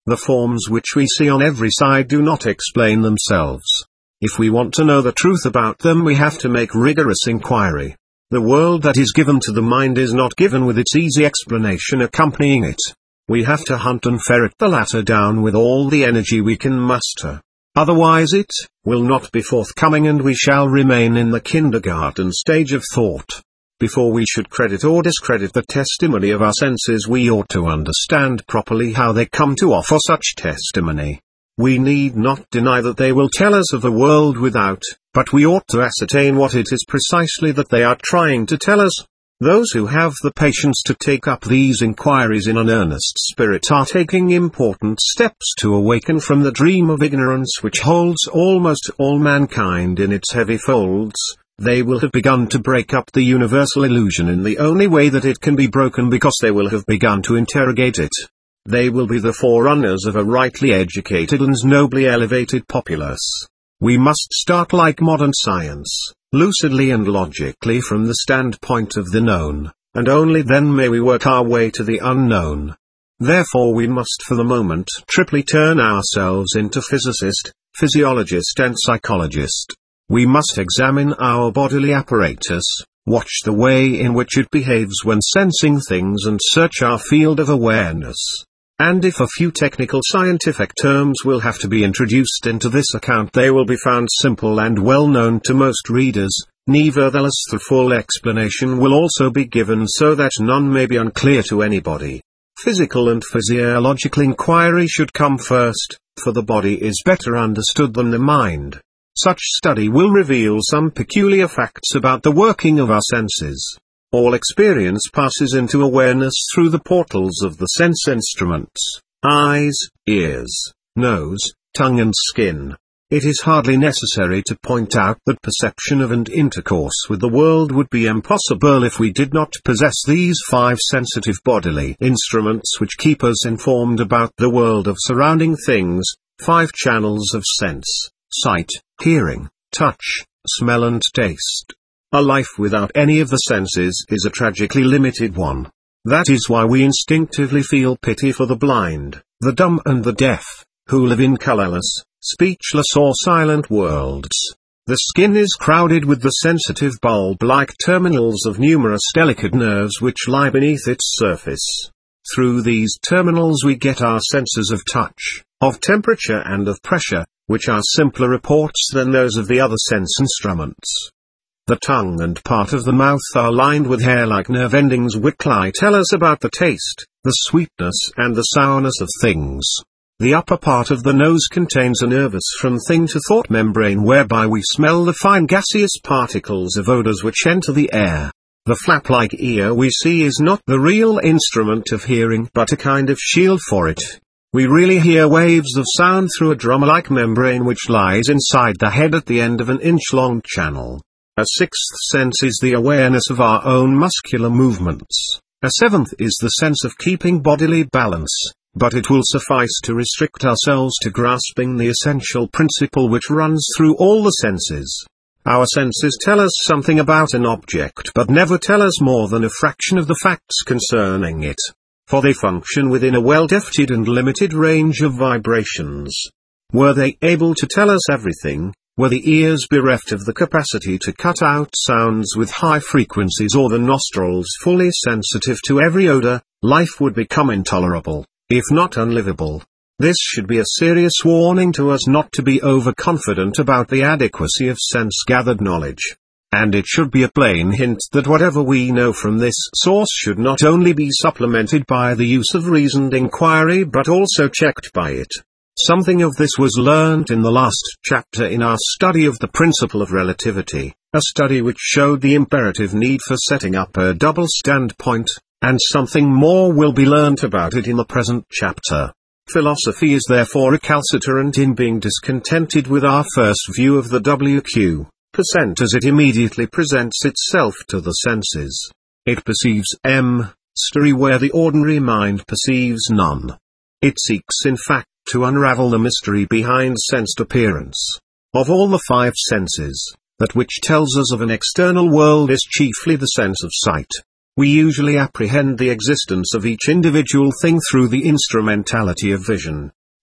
The forms which we see on every side do not explain themselves. If we want to know the truth about them, we have to make rigorous inquiry. The world that is given to the mind is not given with its easy explanation accompanying it. We have to hunt and ferret the latter down with all the energy we can muster. Otherwise it will not be forthcoming, and we shall remain in the kindergarten stage of thought. Before we should credit or discredit the testimony of our senses, we ought to understand properly how they come to offer such testimony. We need not deny that they will tell us of the world without, but we ought to ascertain what it is precisely that they are trying to tell us. Those who have the patience to take up these inquiries in an earnest spirit are taking important steps to awaken from the dream of ignorance which holds almost all mankind in its heavy folds. They will have begun to break up the universal illusion in the only way that it can be broken, because they will have begun to interrogate it. They will be the forerunners of a rightly educated and nobly elevated populace. We must start like modern science, lucidly and logically from the standpoint of the known, and only then may we work our way to the unknown. Therefore we must for the moment triply turn ourselves into physicist, physiologist and psychologist. We must examine our bodily apparatus, watch the way in which it behaves when sensing things, and search our field of awareness. And if a few technical scientific terms will have to be introduced into this account, they will be found simple and well known to most readers. Nevertheless, the full explanation will also be given so that none may be unclear to anybody. Physical and physiological inquiry should come first, for the body is better understood than the mind. Such study will reveal some peculiar facts about the working of our senses. All experience passes into awareness through the portals of the sense instruments: eyes, ears, nose, tongue and skin. It is hardly necessary to point out that perception of and intercourse with the world would be impossible if we did not possess these 5 sensitive bodily instruments which keep us informed about the world of surrounding things, 5 channels of sense: sight, hearing, touch, smell and taste. A life without any of the senses is a tragically limited one. That is why we instinctively feel pity for the blind, the dumb and the deaf, who live in colorless, speechless or silent worlds. The skin is crowded with the sensitive bulb-like terminals of numerous delicate nerves which lie beneath its surface. Through these terminals we get our senses of touch, of temperature and of pressure, which are simpler reports than those of the other sense instruments. The tongue and part of the mouth are lined with hair-like nerve endings which tell us about the taste, the sweetness and the sourness of things. The upper part of the nose contains a nervous from thing to thought membrane whereby we smell the fine gaseous particles of odors which enter the air. The flap-like ear we see is not the real instrument of hearing but a kind of shield for it. We really hear waves of sound through a drum-like membrane which lies inside the head at the end of an inch-long channel. A 6th sense is the awareness of our own muscular movements. A 7th is the sense of keeping bodily balance, but it will suffice to restrict ourselves to grasping the essential principle which runs through all the senses. Our senses tell us something about an object but never tell us more than a fraction of the facts concerning it, for they function within a well-defined and limited range of vibrations. Were they able to tell us everything, were the ears bereft of the capacity to cut out sounds with high frequencies, or the nostrils fully sensitive to every odor, life would become intolerable, if not unlivable. This should be a serious warning to us not to be overconfident about the adequacy of sense-gathered knowledge. And it should be a plain hint that whatever we know from this source should not only be supplemented by the use of reasoned inquiry but also checked by it. Something of this was learnt in the last chapter in our study of the principle of relativity, a study which showed the imperative need for setting up a double standpoint, and something more will be learnt about it in the present chapter. Philosophy is therefore recalcitrant in being discontented with our first view of the WQ percent as it immediately presents itself to the senses. It perceives mystery where the ordinary mind perceives none. It seeks in fact to unravel the mystery behind sensed appearance. Of all the 5 senses, that which tells us of an external world is chiefly the sense of sight. We usually apprehend the existence of each individual thing through the instrumentality of vision.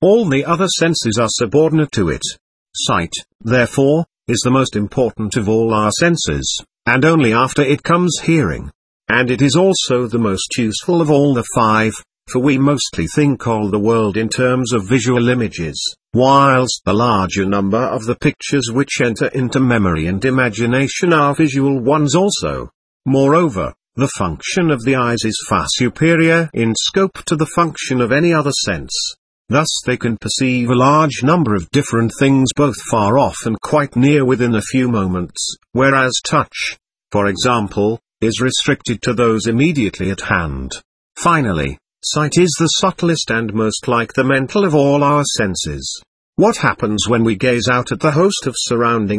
All the other senses are subordinate to it. Sight, therefore, is the most important of all our senses, and only after it comes hearing. And it is also the most useful of all the five, for we mostly think of the world in terms of visual images, whilst the larger number of the pictures which enter into memory and imagination are visual ones also. Moreover, the function of the eyes is far superior in scope to the function of any other sense. Thus they can perceive a large number of different things both far off and quite near within a few moments, whereas touch, for example, is restricted to those immediately at hand. Finally, sight is the subtlest and most like the mental of all our senses. What happens when we gaze out at the host of surrounding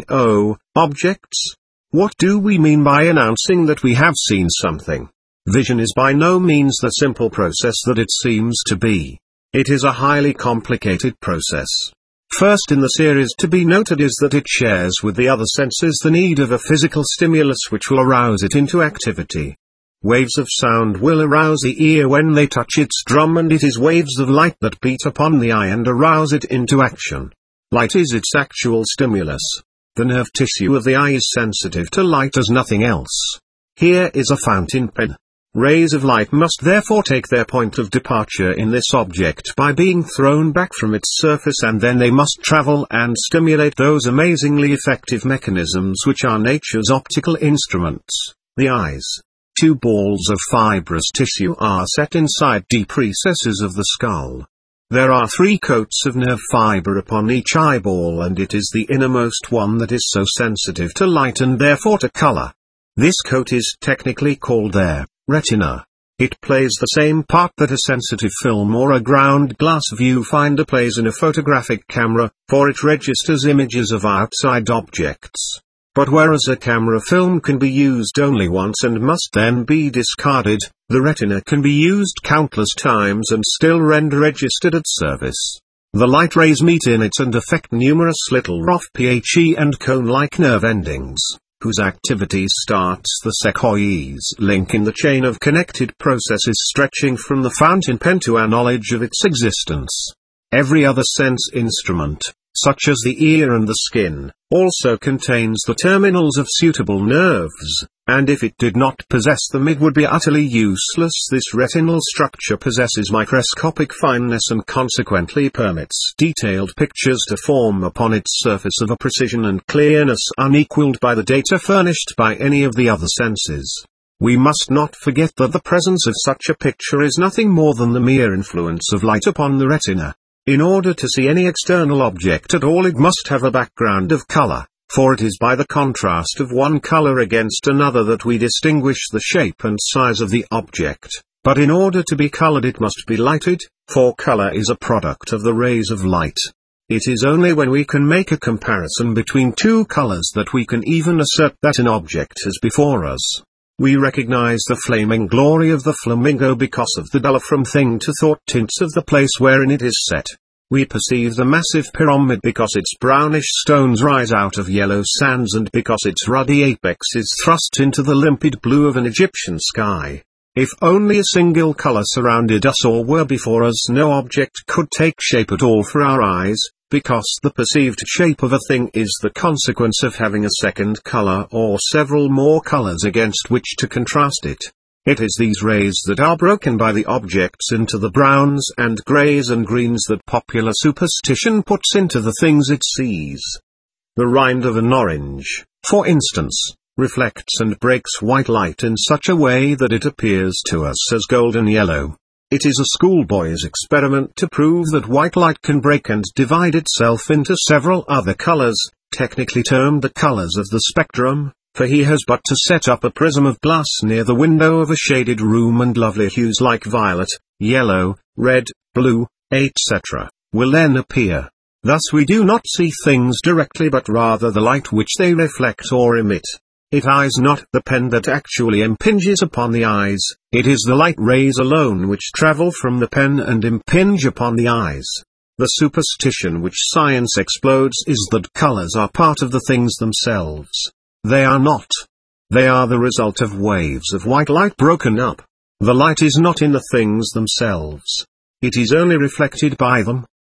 objects? What do we mean by announcing that we have seen something? Vision is by no means the simple process that it seems to be. It is a highly complicated process. First in the series to be noted is that it shares with the other senses the need of a physical stimulus which will arouse it into activity. Waves of sound will arouse the ear when they touch its drum, and it is waves of light that beat upon the eye and arouse it into action. Light is its actual stimulus. The nerve tissue of the eye is sensitive to light as nothing else. Here is a fountain pen. Rays of light must therefore take their point of departure in this object by being thrown back from its surface, and then they must travel and stimulate those amazingly effective mechanisms which are nature's optical instruments, the eyes. Two balls of fibrous tissue are set inside deep recesses of the skull. There are 3 coats of nerve fiber upon each eyeball, and it is the innermost one that is so sensitive to light and therefore to color. This coat is technically called their retina. It plays the same part that a sensitive film or a ground glass viewfinder plays in a photographic camera, for it registers images of outside objects. But whereas a camera film can be used only once and must then be discarded, the retina can be used countless times and still render registered its service. The light rays meet in it and affect numerous little rough phe and cone-like nerve endings, whose activity starts the sequoias link in the chain of connected processes stretching from the fountain pen to our knowledge of its existence. Every other sense instrument, such as the ear and the skin, also contains the terminals of suitable nerves, and if it did not possess them it would be utterly useless. This retinal structure possesses microscopic fineness and consequently permits detailed pictures to form upon its surface of a precision and clearness unequaled by the data furnished by any of the other senses. We must not forget that the presence of such a picture is nothing more than the mere influence of light upon the retina. In order to see any external object at all, it must have a background of color, for it is by the contrast of one color against another that we distinguish the shape and size of the object. But in order to be colored it must be lighted, for color is a product of the rays of light. It is only when we can make a comparison between two colors that we can even assert that an object is before us. We recognize the flaming glory of the flamingo because of the duller from thing to thought tints of the place wherein it is set. We perceive the massive pyramid because its brownish stones rise out of yellow sands and because its ruddy apex is thrust into the limpid blue of an Egyptian sky. If only a single color surrounded us or were before us, no object could take shape at all for our eyes, because the perceived shape of a thing is the consequence of having a second color or several more colors against which to contrast it. It is these rays that are broken by the objects into the browns and grays and greens that popular superstition puts into the things it sees. The rind of an orange, for instance, reflects and breaks white light in such a way that it appears to us as golden yellow. It is a schoolboy's experiment to prove that white light can break and divide itself into several other colors, technically termed the colors of the spectrum, for he has but to set up a prism of glass near the window of a shaded room and lovely hues like violet, yellow, red, blue, etc., will then appear. Thus we do not see things directly but rather the light which they reflect or emit. It is not the pen that actually impinges upon the eyes, it is the light rays alone which travel from the pen and impinge upon the eyes. The superstition which science explodes is that colors are part of the things themselves. They are not. They are the result of waves of white light broken up. The light is not in the things themselves. It is only reflected by them.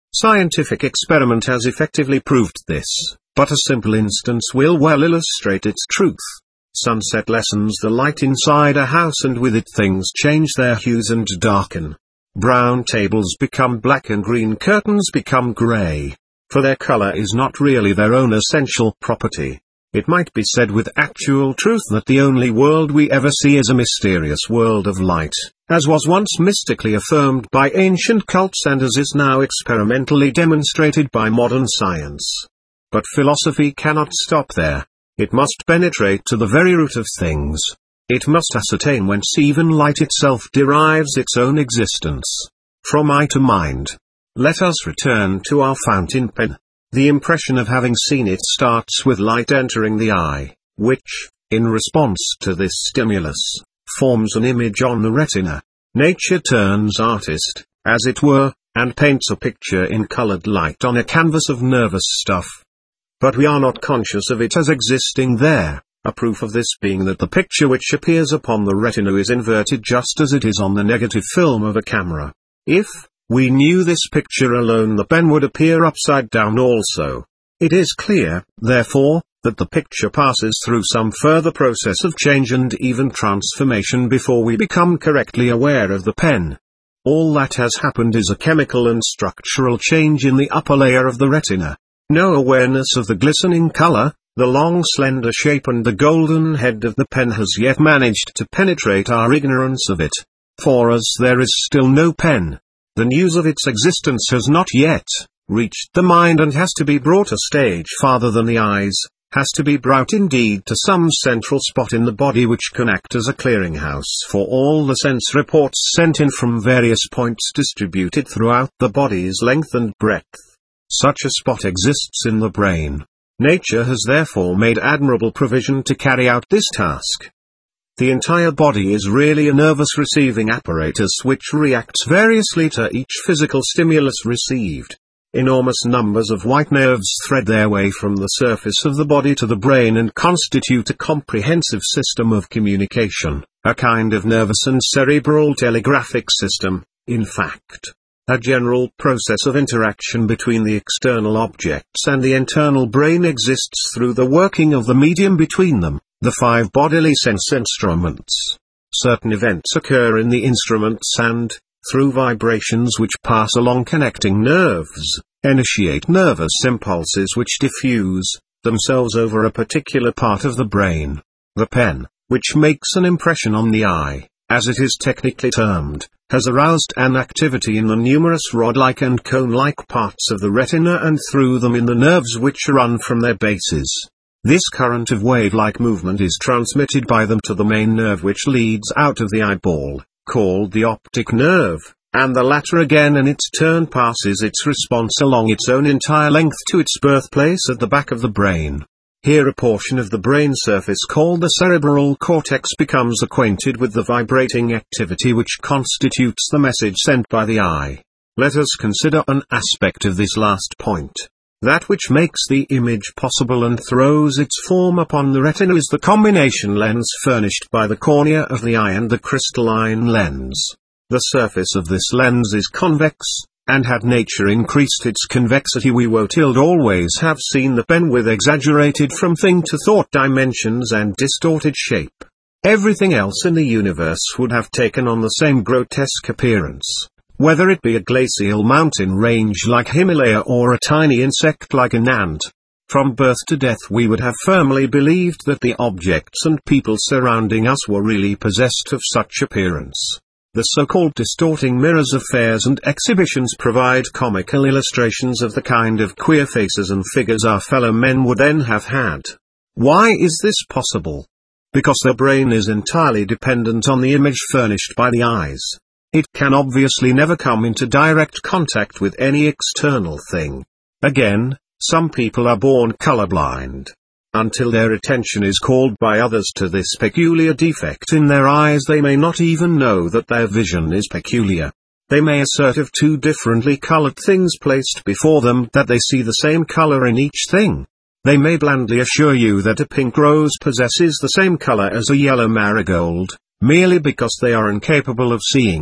Scientific experiment has effectively proved this, but a simple instance will well illustrate its truth. Sunset lessens the light inside a house, and with it things change their hues and darken. Brown tables become black and green curtains become gray. For their color is not really their own essential property. It might be said with actual truth that the only world we ever see is a mysterious world of light, as was once mystically affirmed by ancient cults and as is now experimentally demonstrated by modern science. But philosophy cannot stop there. It must penetrate to the very root of things. It must ascertain whence even light itself derives its own existence. From eye to mind. Let us return to our fountain pen. The impression of having seen it starts with light entering the eye, which, in response to this stimulus, forms an image on the retina. Nature turns artist, as it were, and paints a picture in colored light on a canvas of nervous stuff. But we are not conscious of it as existing there, a proof of this being that the picture which appears upon the retina is inverted just as it is on the negative film of a camera. If we knew this picture alone, the pen would appear upside down also. It is clear, therefore, that the picture passes through some further process of change and even transformation before we become correctly aware of the pen. All that has happened is a chemical and structural change in the upper layer of the retina. No awareness of the glistening color, the long slender shape and the golden head of the pen has yet managed to penetrate our ignorance of it. For us there is still no pen. The news of its existence has not yet reached the mind and has to be brought a stage farther than the eyes, has to be brought indeed to some central spot in the body which can act as a clearinghouse for all the sense reports sent in from various points distributed throughout the body's length and breadth. Such a spot exists in the brain. Nature has therefore made admirable provision to carry out this task. The entire body is really a nervous receiving apparatus which reacts variously to each physical stimulus received. Enormous numbers of white nerves thread their way from the surface of the body to the brain and constitute a comprehensive system of communication, a kind of nervous and cerebral telegraphic system, in fact. A general process of interaction between the external objects and the internal brain exists through the working of the medium between them, the 5 bodily sense instruments. Certain events occur in the instruments and, through vibrations which pass along connecting nerves, initiate nervous impulses which diffuse themselves over a particular part of the brain. The pen, which makes an impression on the eye, as it is technically termed, has aroused an activity in the numerous rod-like and cone-like parts of the retina and through them in the nerves which run from their bases. This current of wave-like movement is transmitted by them to the main nerve which leads out of the eyeball, called the optic nerve, and the latter again in its turn passes its response along its own entire length to its birthplace at the back of the brain. Here a portion of the brain surface called the cerebral cortex becomes acquainted with the vibrating activity which constitutes the message sent by the eye. Let us consider an aspect of this last point. That which makes the image possible and throws its form upon the retina is the combination lens furnished by the cornea of the eye and the crystalline lens. The surface of this lens is convex, and had nature increased its convexity we would always have seen the pen with exaggerated from thing to thought dimensions and distorted shape. Everything else in the universe would have taken on the same grotesque appearance, whether it be a glacial mountain range like Himalaya or a tiny insect like an ant. From birth to death we would have firmly believed that the objects and people surrounding us were really possessed of such appearance. The so-called distorting mirrors of fairs and exhibitions provide comical illustrations of the kind of queer faces and figures our fellow men would then have had. Why is this possible? Because the brain is entirely dependent on the image furnished by the eyes. It can obviously never come into direct contact with any external thing. Again, some people are born colorblind. Until their attention is called by others to this peculiar defect in their eyes, they may not even know that their vision is peculiar. They may assert of 2 differently colored things placed before them that they see the same color in each thing. They may blandly assure you that a pink rose possesses the same color as a yellow marigold, merely because they are incapable of seeing.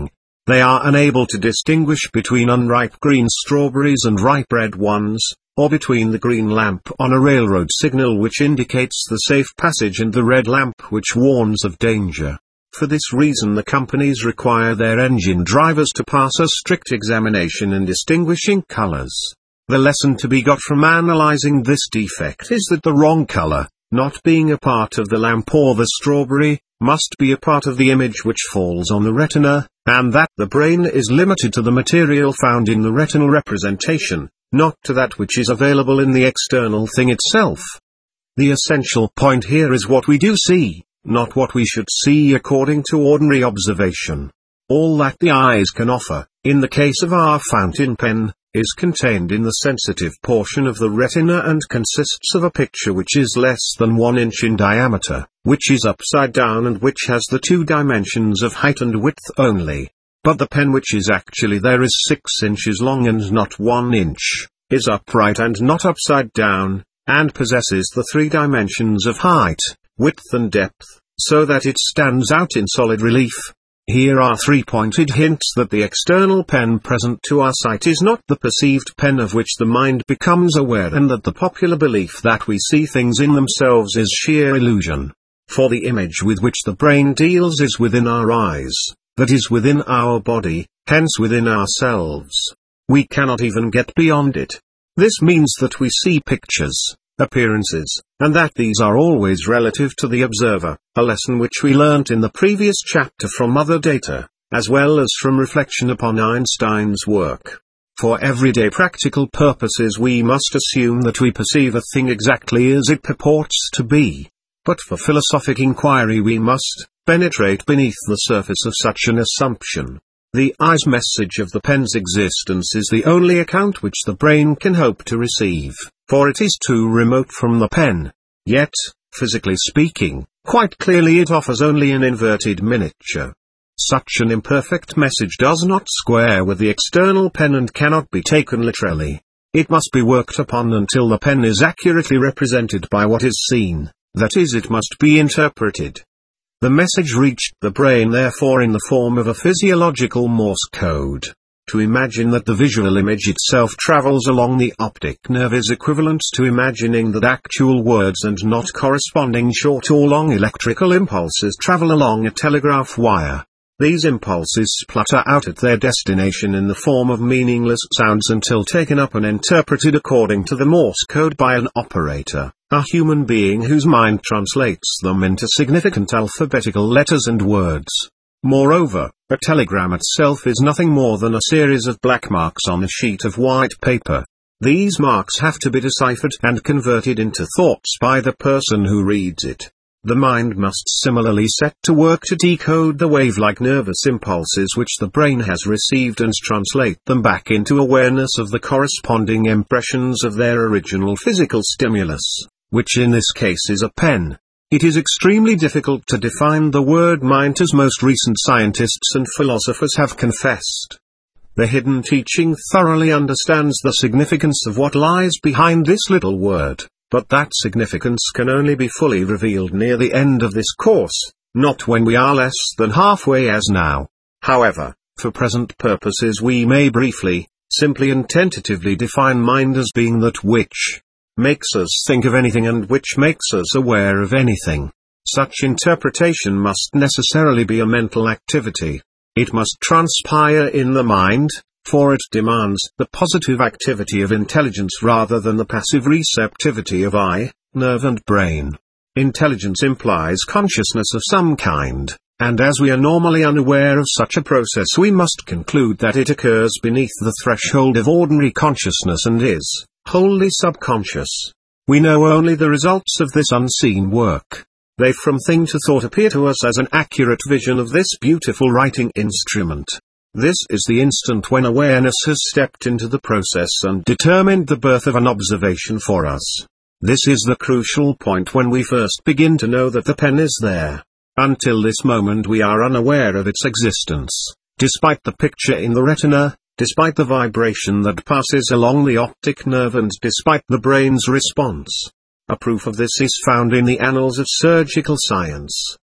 They are unable to distinguish between unripe green strawberries and ripe red ones, or between the green lamp on a railroad signal which indicates the safe passage and the red lamp which warns of danger. For this reason the companies require their engine drivers to pass a strict examination in distinguishing colors. The lesson to be got from analyzing this defect is that the wrong color, not being a part of the lamp or the strawberry, must be a part of the image which falls on the retina, and that the brain is limited to the material found in the retinal representation, not to that which is available in the external thing itself. The essential point here is what we do see, not what we should see according to ordinary observation. All that the eyes can offer, in the case of our fountain pen, is contained in the sensitive portion of the retina and consists of a picture which is less than 1 inch in diameter, which is upside down and which has the 2 dimensions of height and width only. But the pen which is actually there is 6 inches long and not 1 inch, is upright and not upside down, and possesses the 3 dimensions of height, width and depth, so that it stands out in solid relief. Here are 3 pointed hints that the external pen present to our sight is not the perceived pen of which the mind becomes aware, and that the popular belief that we see things in themselves is sheer illusion. For the image with which the brain deals is within our eyes, that is within our body, hence within ourselves. We cannot even get beyond it. This means that we see pictures, appearances, and that these are always relative to the observer, a lesson which we learnt in the previous chapter from other data, as well as from reflection upon Einstein's work. For everyday practical purposes we must assume that we perceive a thing exactly as it purports to be. But for philosophic inquiry we must penetrate beneath the surface of such an assumption. The eye's message of the pen's existence is the only account which the brain can hope to receive, for it is too remote from the pen. Yet, physically speaking, quite clearly it offers only an inverted miniature. Such an imperfect message does not square with the external pen and cannot be taken literally. It must be worked upon until the pen is accurately represented by what is seen, that is, it must be interpreted. The message reached the brain therefore in the form of a physiological Morse code. To imagine that the visual image itself travels along the optic nerve is equivalent to imagining that actual words and not corresponding short or long electrical impulses travel along a telegraph wire. These impulses splutter out at their destination in the form of meaningless sounds until taken up and interpreted according to the Morse code by an operator, a human being whose mind translates them into significant alphabetical letters and words. Moreover, a telegram itself is nothing more than a series of black marks on a sheet of white paper. These marks have to be deciphered and converted into thoughts by the person who reads it. The mind must similarly set to work to decode the wave-like nervous impulses which the brain has received and translate them back into awareness of the corresponding impressions of their original physical stimulus, which in this case is a pen. It is extremely difficult to define the word mind, as most recent scientists and philosophers have confessed. The hidden teaching thoroughly understands the significance of what lies behind this little word, but that significance can only be fully revealed near the end of this course, not when we are less than halfway as now. However, for present purposes we may briefly, simply and tentatively define mind as being that which makes us think of anything and which makes us aware of anything. Such interpretation must necessarily be a mental activity. It must transpire in the mind, for it demands the positive activity of intelligence rather than the passive receptivity of eye, nerve and brain. Intelligence implies consciousness of some kind, and as we are normally unaware of such a process we must conclude that it occurs beneath the threshold of ordinary consciousness and is wholly subconscious. We know only the results of this unseen work. They from thing to thought appear to us as an accurate vision of this beautiful writing instrument. This is the instant when awareness has stepped into the process and determined the birth of an observation for us. This is the crucial point when we first begin to know that the pen is there. Until this moment we are unaware of its existence, despite the picture in the retina, despite the vibration that passes along the optic nerve and despite the brain's response. A proof of this is found in the annals of surgical science.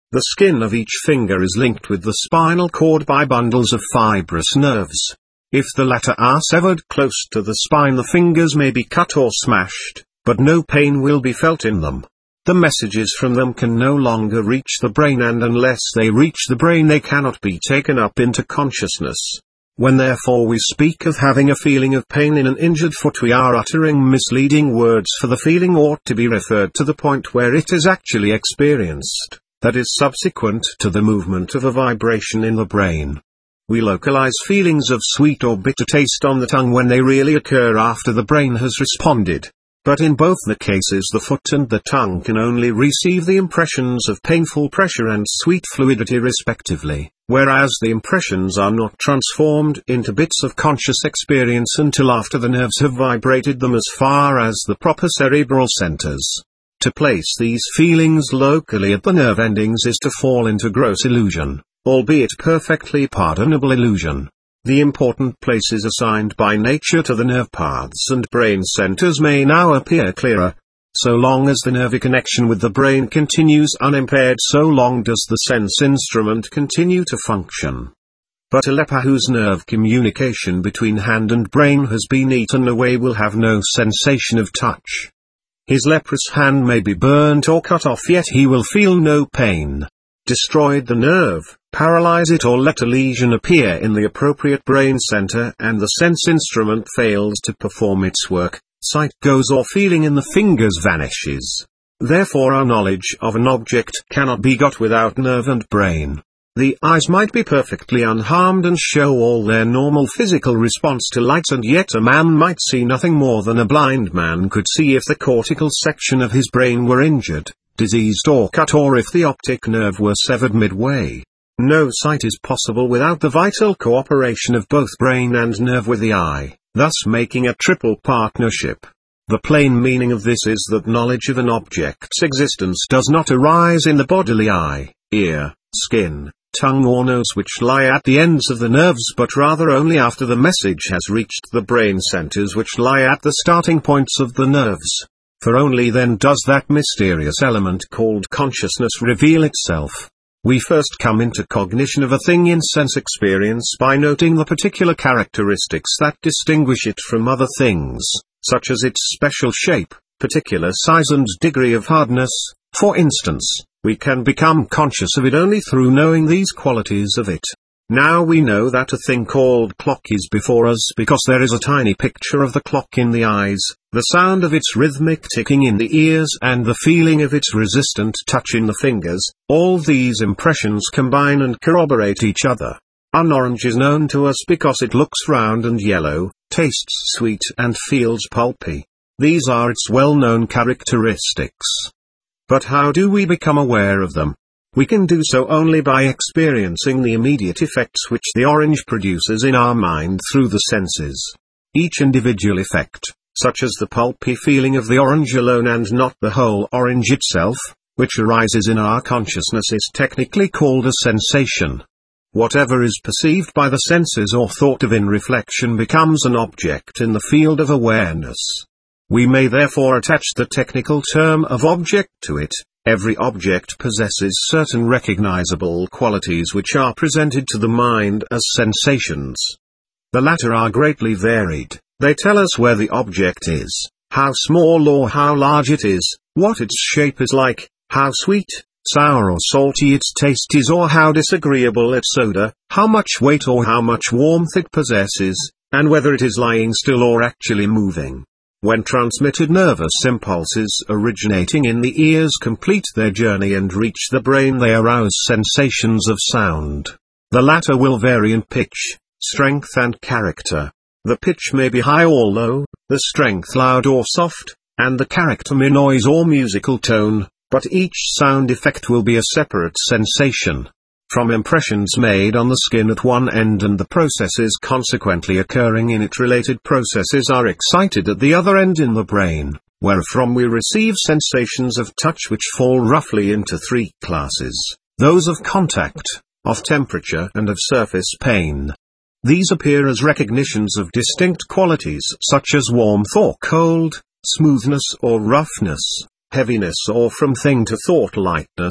The skin of each finger is linked with the spinal cord by bundles of fibrous nerves. If the latter are severed close to the spine, the fingers may be cut or smashed, but no pain will be felt in them. The messages from them can no longer reach the brain, and unless they reach the brain they cannot be taken up into consciousness. When therefore we speak of having a feeling of pain in an injured foot, we are uttering misleading words, for the feeling ought to be referred to the point where it is actually experienced, that is subsequent to the movement of a vibration in the brain. We localize feelings of sweet or bitter taste on the tongue when they really occur after the brain has responded. But in both the cases the foot and the tongue can only receive the impressions of painful pressure and sweet fluidity respectively, whereas the impressions are not transformed into bits of conscious experience until after the nerves have vibrated them as far as the proper cerebral centers. To place these feelings locally at the nerve endings is to fall into gross illusion, albeit perfectly pardonable illusion. The important places assigned by nature to the nerve paths and brain centers may now appear clearer. So long as the nerve connection with the brain continues unimpaired, so long does the sense instrument continue to function. But a leper whose nerve communication between hand and brain has been eaten away will have no sensation of touch. His leprous hand may be burnt or cut off, yet he will feel no pain. Destroyed the nerve, paralyze it, or let a lesion appear in the appropriate brain center, and the sense instrument fails to perform its work, sight goes or feeling in the fingers vanishes. Therefore our knowledge of an object cannot be got without nerve and brain. The eyes might be perfectly unharmed and show all their normal physical response to light, and yet a man might see nothing more than a blind man could see if the cortical section of his brain were injured, diseased or cut, or if the optic nerve were severed midway. No sight is possible without the vital cooperation of both brain and nerve with the eye, thus making a triple partnership. The plain meaning of this is that knowledge of an object's existence does not arise in the bodily eye, ear, skin, tongue or nose, which lie at the ends of the nerves, but rather only after the message has reached the brain centers, which lie at the starting points of the nerves. For only then does that mysterious element called consciousness reveal itself. We first come into cognition of a thing in sense experience by noting the particular characteristics that distinguish it from other things, such as its special shape, particular size and degree of hardness. For instance, we can become conscious of it only through knowing these qualities of it. Now we know that a thing called clock is before us because there is a tiny picture of the clock in the eyes, the sound of its rhythmic ticking in the ears, and the feeling of its resistant touch in the fingers. All these impressions combine and corroborate each other. An orange is known to us because it looks round and yellow, tastes sweet and feels pulpy. These are its well-known characteristics. But how do we become aware of them? We can do so only by experiencing the immediate effects which the orange produces in our mind through the senses. Each individual effect, such as the pulpy feeling of the orange alone and not the whole orange itself, which arises in our consciousness, is technically called a sensation. Whatever is perceived by the senses or thought of in reflection becomes an object in the field of awareness. We may therefore attach the technical term of object to it. Every object possesses certain recognizable qualities which are presented to the mind as sensations. The latter are greatly varied. They tell us where the object is, how small or how large it is, what its shape is like, how sweet, sour or salty its taste is, or how disagreeable its odor, how much weight or how much warmth it possesses, and whether it is lying still or actually moving. When transmitted nervous impulses originating in the ears complete their journey and reach the brain, they arouse sensations of sound. The latter will vary in pitch, strength and character. The pitch may be high or low, the strength loud or soft, and the character mere noise or musical tone, but each sound effect will be a separate sensation. From impressions made on the skin at one end and the processes consequently occurring in it, related processes are excited at the other end in the brain, wherefrom we receive sensations of touch which fall roughly into three classes: those of contact, of temperature, and of surface pain. These appear as recognitions of distinct qualities such as warmth or cold, smoothness or roughness, heaviness or from thing to thought lightness,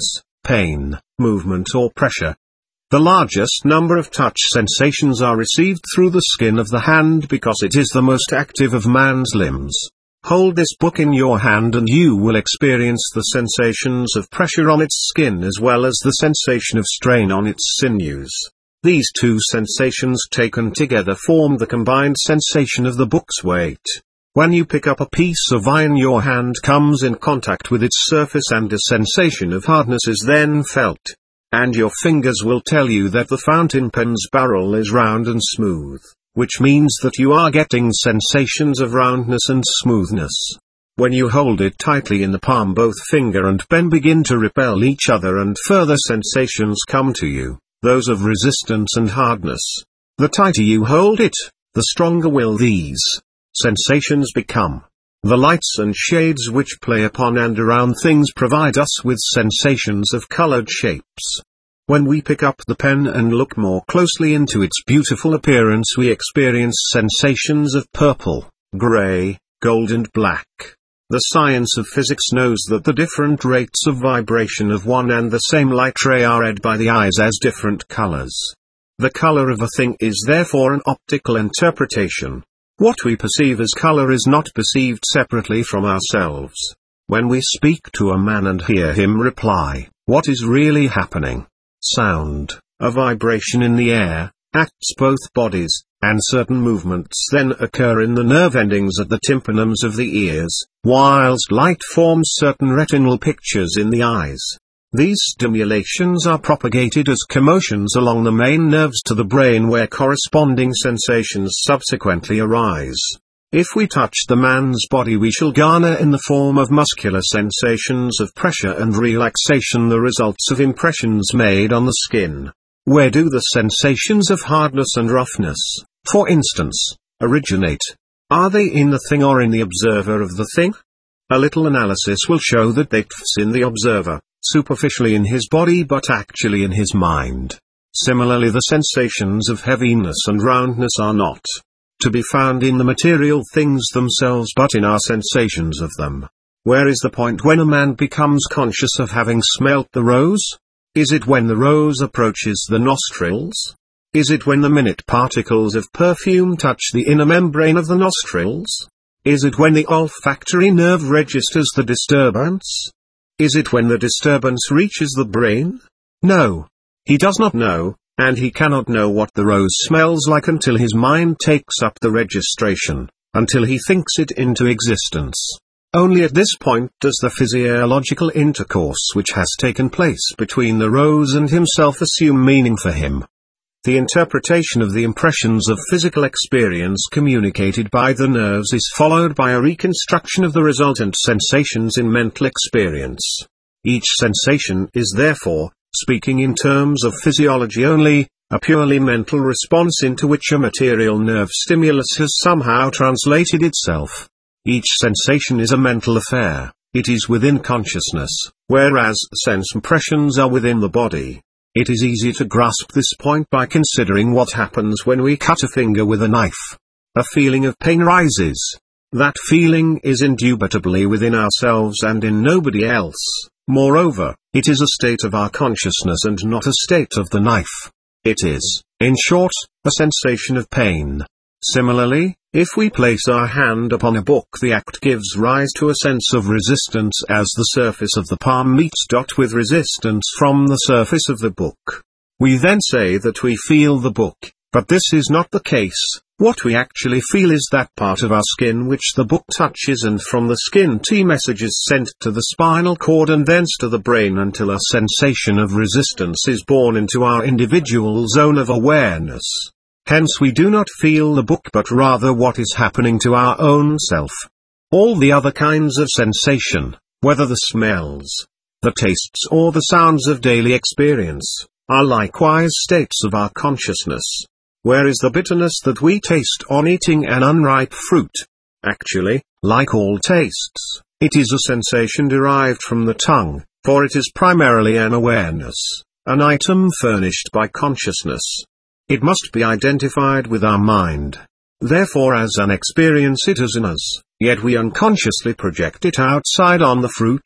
pain, movement or pressure. The largest number of touch sensations are received through the skin of the hand because it is the most active of man's limbs. Hold this book in your hand and you will experience the sensations of pressure on its skin as well as the sensation of strain on its sinews. These two sensations taken together form the combined sensation of the book's weight. When you pick up a piece of iron, your hand comes in contact with its surface and a sensation of hardness is then felt. And your fingers will tell you that the fountain pen's barrel is round and smooth, which means that you are getting sensations of roundness and smoothness. When you hold it tightly in the palm, both finger and pen begin to repel each other and further sensations come to you, those of resistance and hardness. The tighter you hold it, the stronger will these sensations become. The lights and shades which play upon and around things provide us with sensations of colored shapes. When we pick up the pen and look more closely into its beautiful appearance, we experience sensations of purple, gray, gold and black. The science of physics knows that the different rates of vibration of one and the same light ray are read by the eyes as different colors. The color of a thing is therefore an optical interpretation. What we perceive as color is not perceived separately from ourselves. When we speak to a man and hear him reply, what is really happening? Sound, a vibration in the air, acts both bodies, and certain movements then occur in the nerve endings at the tympanums of the ears, whilst light forms certain retinal pictures in the eyes. These stimulations are propagated as commotions along the main nerves to the brain, where corresponding sensations subsequently arise. If we touch the man's body, we shall garner in the form of muscular sensations of pressure and relaxation the results of impressions made on the skin. Where do the sensations of hardness and roughness, for instance, originate? Are they in the thing or in the observer of the thing? A little analysis will show that they are in the observer, superficially in his body but actually in his mind. Similarly, the sensations of heaviness and roundness are not to be found in the material things themselves but in our sensations of them. Where is the point when a man becomes conscious of having smelt the rose? Is it when the rose approaches the nostrils? Is it when the minute particles of perfume touch the inner membrane of the nostrils? Is it when the olfactory nerve registers the disturbance? Is it when the disturbance reaches the brain? No. He does not know, and he cannot know what the rose smells like until his mind takes up the registration, until he thinks it into existence. Only at this point does the physiological intercourse which has taken place between the rose and himself assume meaning for him. The interpretation of the impressions of physical experience communicated by the nerves is followed by a reconstruction of the resultant sensations in mental experience. Each sensation is therefore, speaking in terms of physiology only, a purely mental response into which a material nerve stimulus has somehow translated itself. Each sensation is a mental affair, it is within consciousness, whereas sense impressions are within the body. It is easy to grasp this point by considering what happens when we cut a finger with a knife. A feeling of pain rises. That feeling is indubitably within ourselves and in nobody else. Moreover, it is a state of our consciousness and not a state of the knife. It is, in short, a sensation of pain. Similarly, if we place our hand upon a book, the act gives rise to a sense of resistance as the surface of the palm meets with resistance from the surface of the book. We then say that we feel the book, but this is not the case. What we actually feel is that part of our skin which the book touches, and from the skin message is sent to the spinal cord and thence to the brain until a sensation of resistance is born into our individual zone of awareness. Hence we do not feel the book but rather what is happening to our own self. All the other kinds of sensation, whether the smells, the tastes or the sounds of daily experience, are likewise states of our consciousness. Where is the bitterness that we taste on eating an unripe fruit? Actually, like all tastes, it is a sensation derived from the tongue, for it is primarily an awareness, an item furnished by consciousness. It must be identified with our mind. Therefore, as an experience it is in us, yet we unconsciously project it outside on the fruit.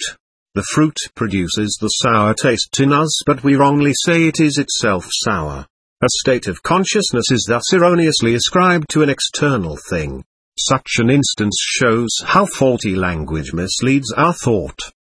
The fruit produces the sour taste in us, but we wrongly say it is itself sour. A state of consciousness is thus erroneously ascribed to an external thing. Such an instance shows how faulty language misleads our thought.